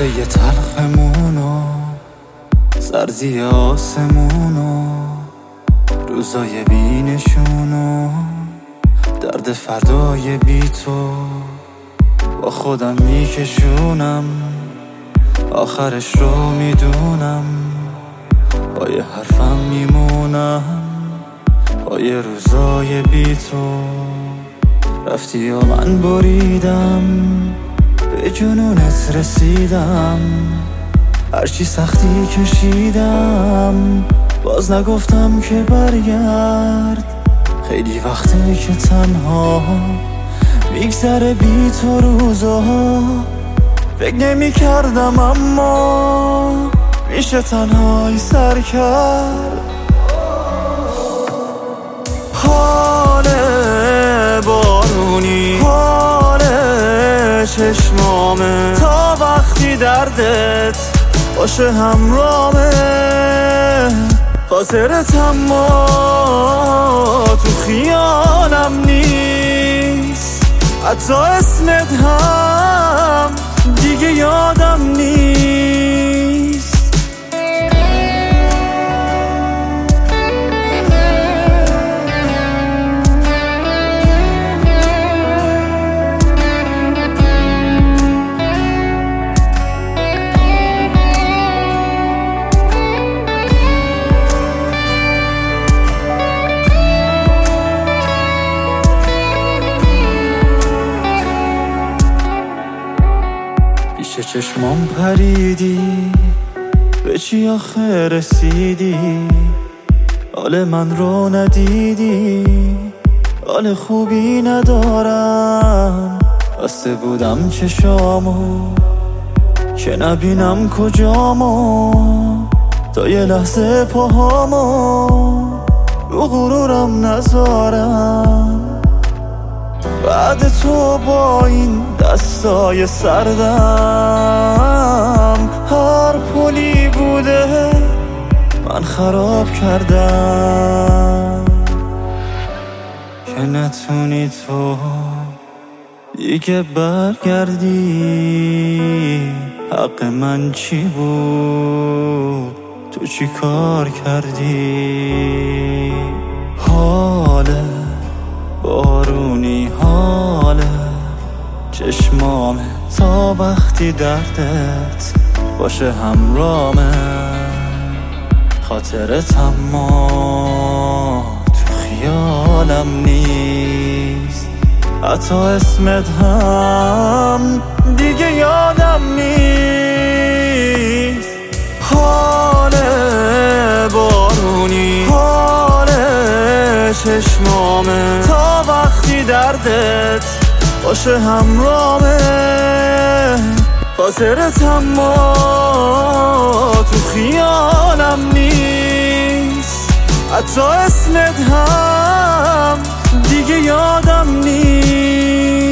قصه تلخمونو، سرزی آسمونو، روزای بینشونو، درد فردای بی تو با خودم میکشونم، آخرش رو میدونم، با یه حرفم میمونم، با یه روزای بی تو. رفتی و من بریدم، به جنونت رسیدم، هرچی سختی کشیدم، باز نگفتم که برگرد. خیلی وقته که تنها میگذره بی تو روزا، فکر نمی کردم اما میشه تنهایی سر کرد. حال بارونی، حال چشمامه، تا وقتی دردت باشه همرامه، خاطرت اما تو خیالم نیست، حتی اسمت هم دیگه یادم نیست. پیش چشمام پریدی، به چی آخه رسیدی؟ حال من رو ندیدی، حال خوبی ندارم، بسته بودم چشامو که نبینم کجامو، تا یه لحظه پاهامو رو غرورم نذارم. بعد تو با این دستای سردم، هر پلی بوده من خراب کردم، که نتونی تو دیگه برگردی. حق من چی بود؟ تو چی کار کردی؟ حال بارونی، حال چشمامه، تا وقتی دردت باشه همرامه، خاطرت اما تو خیالم نیست، حتی اسمت هم دیگه یادم نیست. حال بارونی، حال چشمامه، تا وقتی دردت باشه همرامه، خاطرت اما تو خیالم نیست، حتی اسمت هم دیگه یادم نیست.